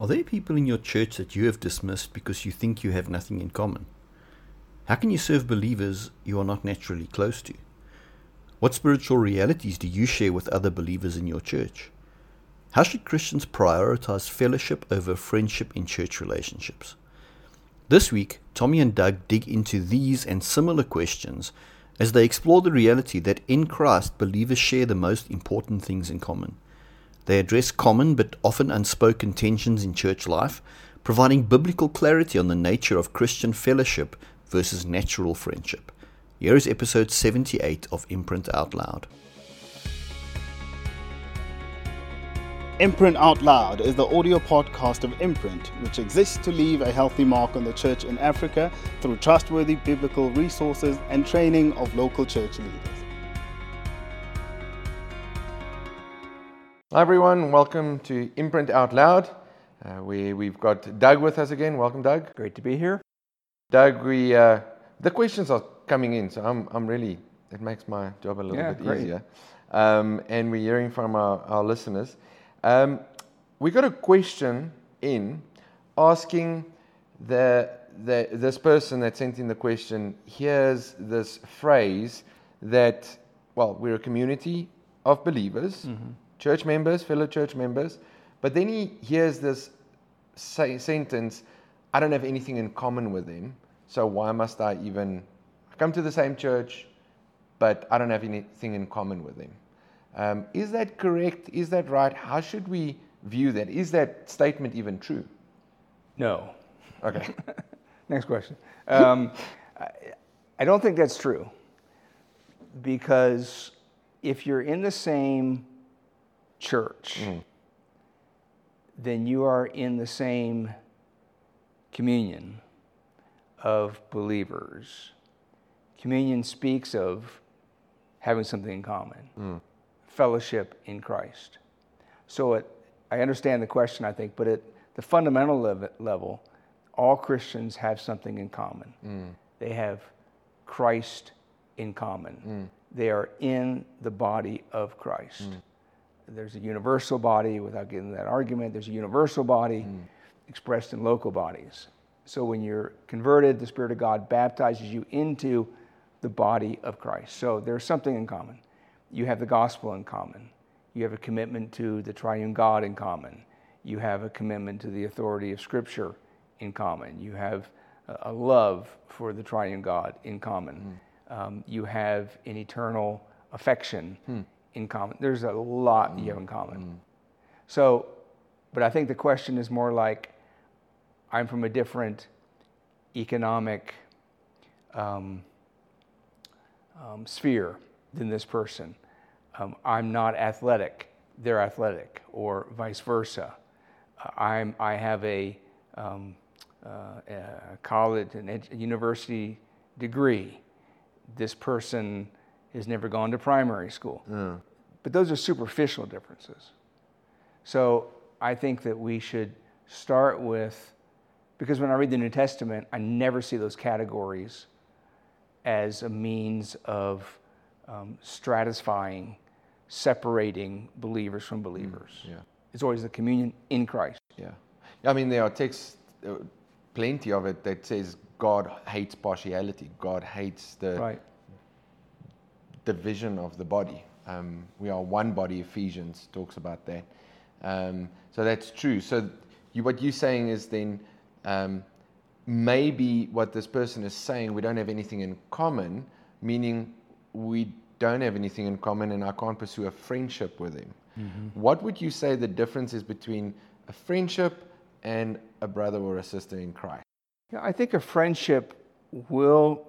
Are there people in your church that you have dismissed because you think you have nothing in common? How can you serve believers you are not naturally close to? What spiritual realities do you share with other believers in your church? How should Christians prioritize fellowship over friendship in church relationships? This week, Tommy and Doug dig into these and similar questions as they explore the reality that in Christ believers share the most important things in common. They address common but often unspoken tensions in church life, providing biblical clarity on the nature of Christian fellowship versus natural friendship. Here is episode 78 of Imprint Out Loud. Imprint Out Loud is the audio podcast of Imprint, which exists to leave a healthy mark on the church in Africa through trustworthy biblical resources and training of local church leaders. Hi everyone, welcome to Imprint Out Loud. We've got Doug with us again. Welcome, Doug. Great to be here. Doug, the questions are coming in, so I'm really, it makes my job a little bit great. easier. And we're hearing from our listeners. We got a question in asking this person that sent in the question, here's this phrase that, well, we're a community of believers, church members, fellow church members, but then he hears this sentence, I don't have anything in common with them, so why must I even come to the same church, but I don't have anything in common with them? Is that correct? Is that right? How should we view that? Is that statement even true? No. Okay. Next question. I don't think that's true, because if you're in the same church, then you are in the same communion of believers. Communion speaks of having something in common, fellowship in Christ. So I understand the question, I think, but at the fundamental level, all Christians have something in common. They have Christ in common. They are in the body of Christ. There's a universal body, without getting into that argument, there's a universal body expressed in local bodies. So when you're converted, the Spirit of God baptizes you into the body of Christ. So there's something in common. You have the gospel in common. You have a commitment to the triune God in common. You have a commitment to the authority of Scripture in common. You have a love for the triune God in common. You have an eternal affection in common. There's a lot you have in common. So, but I think the question is more like, I'm from a different economic sphere than this person. I'm not athletic, they're athletic, or vice versa. I have a college and university degree. This person has never gone to primary school. But those are superficial differences. So I think that we should start with, because when I read the New Testament, I never see those categories as a means of stratifying, separating believers from believers. It's always the communion in Christ. I mean, there are texts, plenty of it, that says God hates partiality. God hates the division of the body. We are one body. Ephesians talks about that. So that's true. So what you're saying is then maybe what this person is saying, we don't have anything in common, meaning we don't have anything in common and I can't pursue a friendship with him. What would you say the difference is between a friendship and a brother or a sister in Christ? I think a friendship will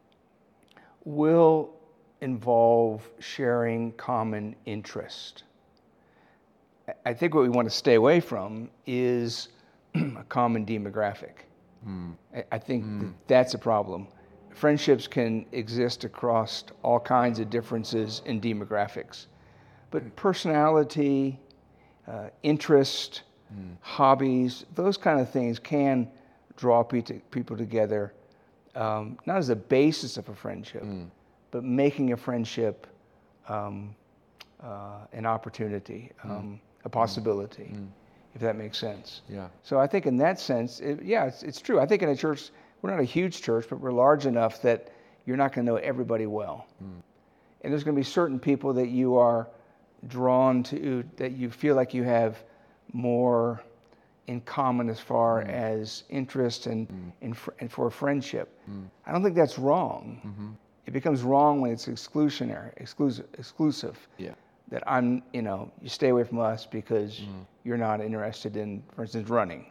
involve sharing common interest. I think what we want to stay away from is a common demographic. I think that's a problem. Friendships can exist across all kinds of differences in demographics, but personality, interest, hobbies, those kind of things can draw people together, not as a basis of a friendship, but making a friendship an opportunity, a possibility. if that makes sense. Yeah. So I think in that sense, it's true. I think in a church, we're not a huge church, but we're large enough that you're not going to know everybody well. And there's going to be certain people that you are drawn to, that you feel like you have more in common as far as interest and for friendship. I don't think that's wrong. It becomes wrong when it's exclusive. Yeah. That you stay away from us because you're not interested in, for instance, running,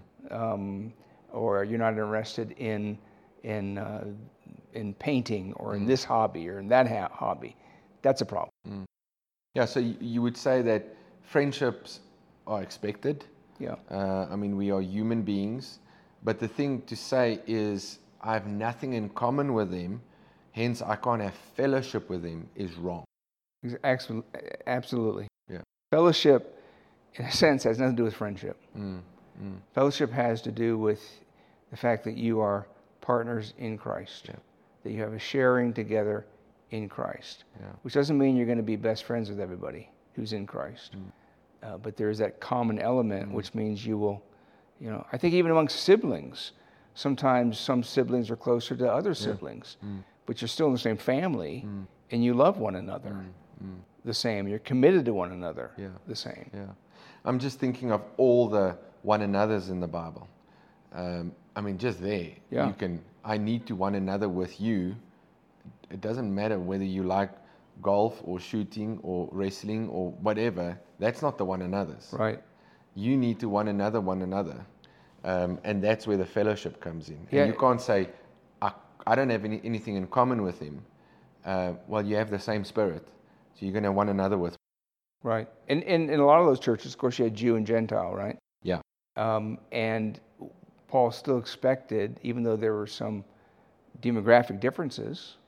or you're not interested in painting or in this hobby or in that hobby. That's a problem. Yeah, so you would say that friendships are expected. Yeah. I mean, we are human beings, but the thing to say is I have nothing in common with them, hence I can't have fellowship with them is wrong. Absolutely. Yeah. Fellowship, in a sense, has nothing to do with friendship. Fellowship has to do with the fact that you are partners in Christ, that you have a sharing together in Christ, which doesn't mean you're going to be best friends with everybody who's in Christ. But there's that common element, which means you will, I think even amongst siblings, sometimes some siblings are closer to other siblings, but you're still in the same family and you love one another the same. You're committed to one another the same. Yeah. I'm just thinking of all the one another's in the Bible. I mean, just there, I need to one another with you. It doesn't matter whether you like golf or shooting or wrestling or whatever. That's not the one another's. Right. You need to one another. And that's where the fellowship comes in. Yeah. And you can't say, I don't have anything in common with him. Well, you have the same spirit. So you're going to one another with. Right. And in a lot of those churches, of course, you had Jew and Gentile, right? Yeah. And Paul still expected, even though there were some demographic differences,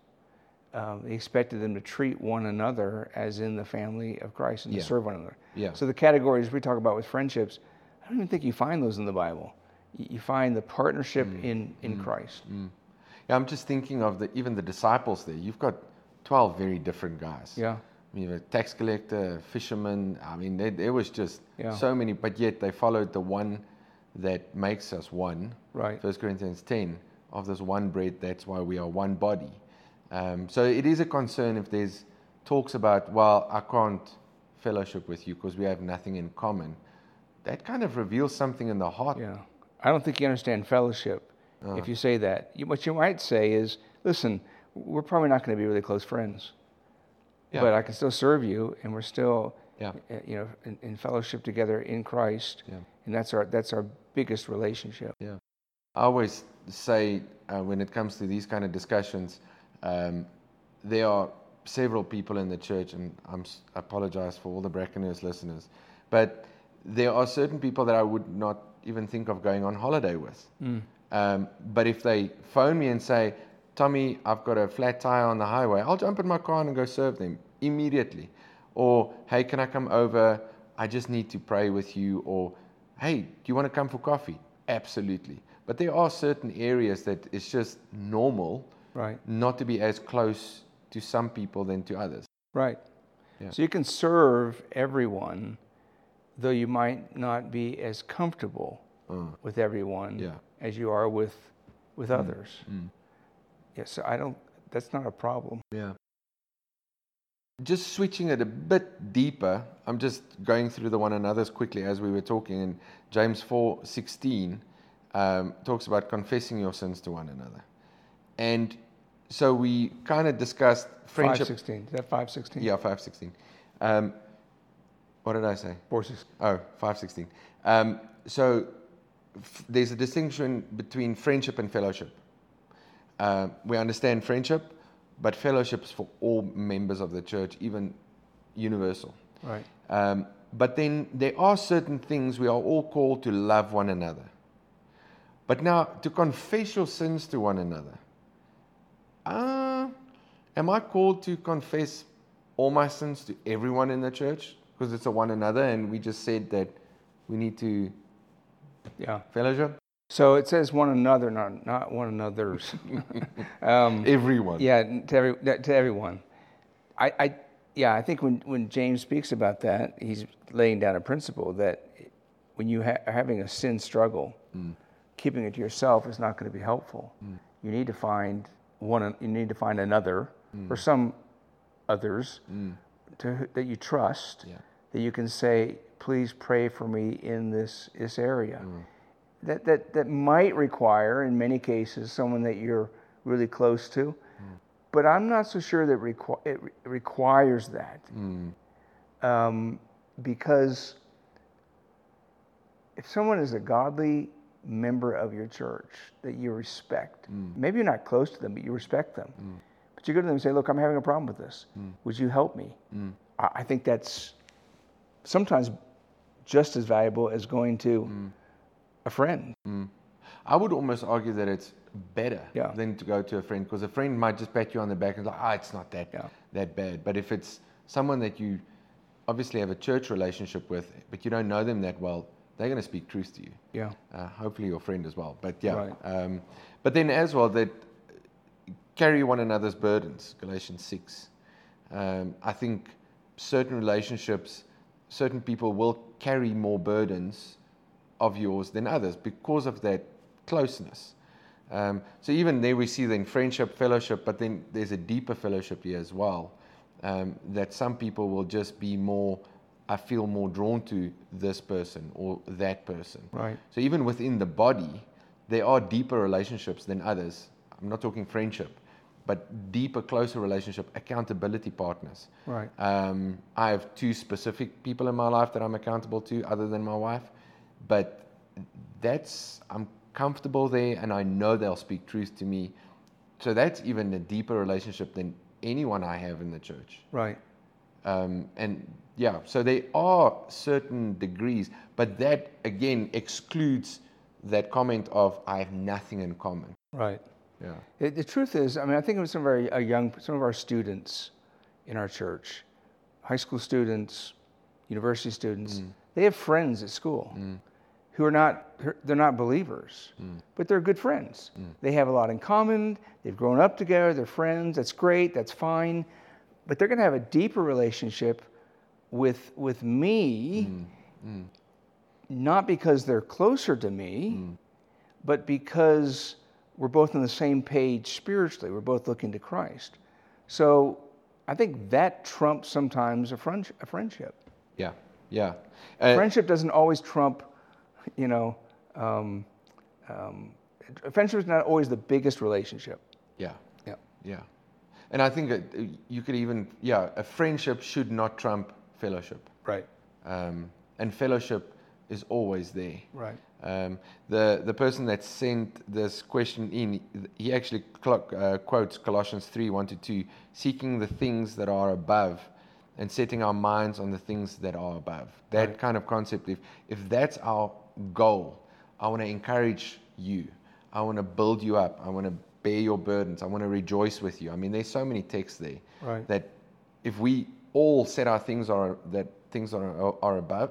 he expected them to treat one another as in the family of Christ and to serve one another. Yeah. So the categories we talk about with friendships, I don't even think you find those in the Bible. You find the partnership in Christ. Yeah, I'm just thinking of even the disciples there. You've got 12 very different guys. Yeah. I mean, a tax collector, a fisherman. I mean, there was just Yeah. so many, but yet they followed the one that makes us one. Right. 1 Corinthians 10, of this one bread, that's why we are one body. So it is a concern if there's talks about, well, I can't fellowship with you because we have nothing in common. That kind of reveals something in the heart. Yeah. I don't think you understand fellowship if you say that. What you might say is, listen, we're probably not going to be really close friends, but I can still serve you, and we're still, in fellowship together in Christ, and that's our biggest relationship. Yeah. I always say when it comes to these kind of discussions, there are several people in the church, and I apologize for all the Brackenhurst listeners, but there are certain people that I would not even think of going on holiday with. But if they phone me and say, Tommy, I've got a flat tire on the highway, I'll jump in my car and go serve them immediately. Or, hey, can I come over? I just need to pray with you. Or, hey, do you want to come for coffee? Absolutely. But there are certain areas that it's just normal not to be as close to some people than to others. Right. Yeah. So you can serve everyone, though you might not be as comfortable with everyone as you are with others. Yeah, so that's not a problem. Yeah. Just switching it a bit deeper, I'm just going through the one another's quickly as we were talking, and James 4:16 talks about confessing your sins to one another. And so we kind of discussed friendship. 5:16. Is that 5:16? Yeah, 5:16. What did I say? 4:16. Oh, 5:16. So there's a distinction between friendship and fellowship. We understand friendship, but fellowship is for all members of the church, even universal. Right. But then there are certain things we are all called to love one another. But now, to confess your sins to one another. Am I called to confess all my sins to everyone in the church? Because it's a one another, and we just said that we need to fellowship. So it says one another, not one another's. Everyone. Yeah, to everyone. I think when James speaks about that, he's laying down a principle that when you are having a sin struggle, keeping it to yourself is not going to be helpful. You need to find another or some others that you trust, that you can say, please pray for me in this area. That might require, in many cases, someone that you're really close to, but I'm not so sure that it requires that. Because if someone is a godly member of your church that you respect, maybe you're not close to them, but you respect them, but you go to them and say, look, I'm having a problem with this. Would you help me? I think that's sometimes just as valuable as going to a friend. I would almost argue that it's better than to go to a friend, because a friend might just pat you on the back and say, it's not that bad. But if it's someone that you obviously have a church relationship with, but you don't know them that well, they're going to speak truth to you. Yeah. Hopefully your friend as well. But Right. But then as well, that carry one another's burdens, Galatians 6. I think certain relationships, certain people will carry more burdens of yours than others because of that closeness. So even there we see then friendship, fellowship, but then there's a deeper fellowship here as well. That some people will just be more, I feel more drawn to this person or that person. Right. So even within the body, there are deeper relationships than others. I'm not talking friendship, but deeper, closer relationship, accountability partners. Right. I have 2 specific people in my life that I'm accountable to other than my wife, but I'm comfortable there and I know they'll speak truth to me. So that's even a deeper relationship than anyone I have in the church. Right. So there are certain degrees, but that again excludes that comment of I have nothing in common. Right. Yeah. The truth is, I mean, I think of some of our students in our church, high school students, university students, they have friends at school who are they're not believers, but they're good friends. They have a lot in common. They've grown up together. They're friends. That's great. That's fine. But they're going to have a deeper relationship with me, not because they're closer to me, but because we're both on the same page spiritually. We're both looking to Christ. So I think that trumps sometimes a friendship. Yeah, yeah. Friendship doesn't always trump, friendship is not always the biggest relationship. Yeah. Yeah. Yeah. And I think you could even, a friendship should not trump fellowship. Right. And fellowship is always there. Right. The person that sent this question in, he actually quotes Colossians 3:1-2, seeking the things that are above and setting our minds on the things that are above. That kind of concept, if that's our goal, I want to encourage you. I want to build you up. I want to bear your burdens. I want to rejoice with you. I mean, there's so many texts there that if we all set our things are above,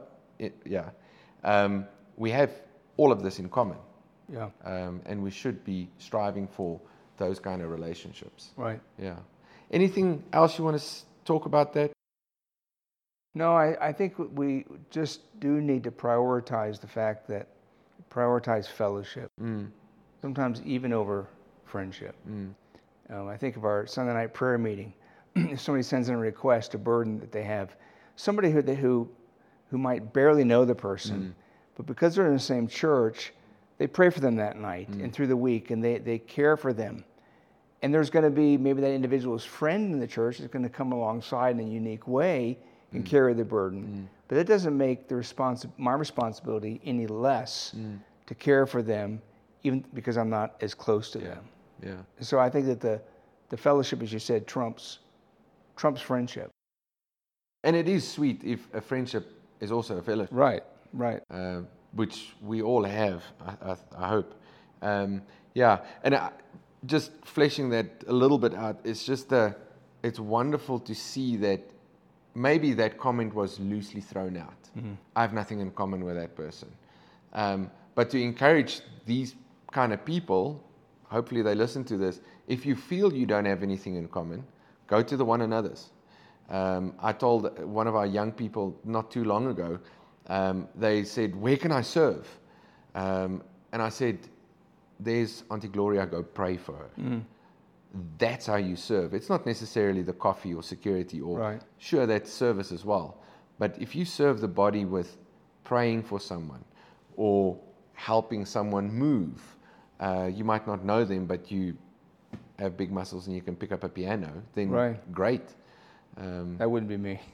we have all of this in common. Yeah. And we should be striving for those kind of relationships. Right. Yeah. Anything else you want to talk about that? No, I think we just do need to prioritize fellowship. Sometimes even over friendship. I think of our Sunday night prayer meeting. If somebody sends in a request, a burden that they have, somebody who might barely know the person, but because they're in the same church, they pray for them that night and through the week, and they care for them. And there's going to be maybe that individual's friend in the church is going to come alongside in a unique way and carry the burden. But that doesn't make my responsibility any less to care for them, even because I'm not as close to them. Yeah. So I think that the fellowship, as you said, trumps friendship. And it is sweet if a friendship is also a fellowship. Right. Which we all have, I hope. And just fleshing that a little bit out, it's wonderful to see that maybe that comment was loosely thrown out. I have nothing in common with that person. But to encourage these kind of people, hopefully they listen to this, if you feel you don't have anything in common, go to the one another's. I told one of our young people not too long ago, they said, "Where can I serve?" And I said, "There's Auntie Gloria, go pray for her." That's how you serve. It's not necessarily the coffee or security or Right. Sure, that's service as well. But if you serve the body with praying for someone or helping someone move, you might not know them, but you have big muscles and you can pick up a piano, then Right. great. That wouldn't be me.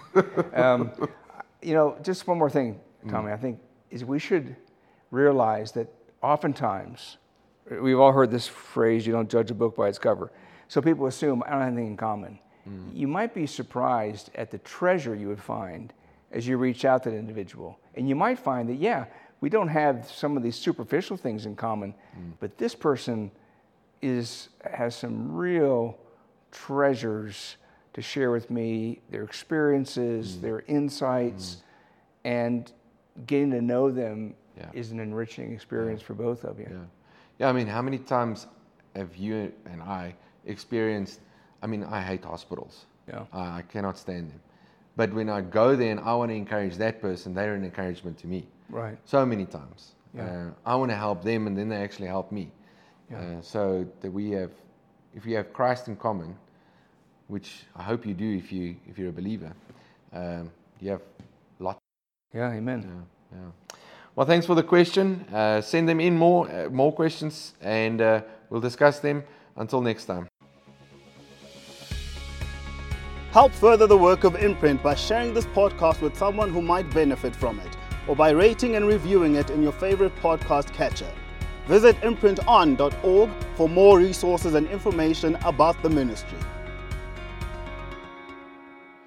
Just one more thing, Tommy, I think, is we should realize that oftentimes, we've all heard this phrase, you don't judge a book by its cover. So people assume, I don't have anything in common. You might be surprised at the treasure you would find as you reach out to the individual. And you might find that, yeah, we don't have some of these superficial things in common, but this person has some real treasures to share with me, their experiences, their insights, and getting to know them is an enriching experience for both of you. Yeah, I mean, how many times have you and I experienced, I hate hospitals. Yeah. I cannot stand them. But when I go there and I want to encourage that person, they're an encouragement to me. Right. So many times. Yeah. I want to help them and then they actually help me. Yeah. So that if you have Christ in common, which I hope you do if you're a believer, you have lots. Yeah, amen. Yeah. Well, thanks for the question. Send them in more questions, and we'll discuss them. Until next time. Help further the work of Imprint by sharing this podcast with someone who might benefit from it, or by rating and reviewing it in your favorite podcast catcher. Visit imprinton.org for more resources and information about the ministry.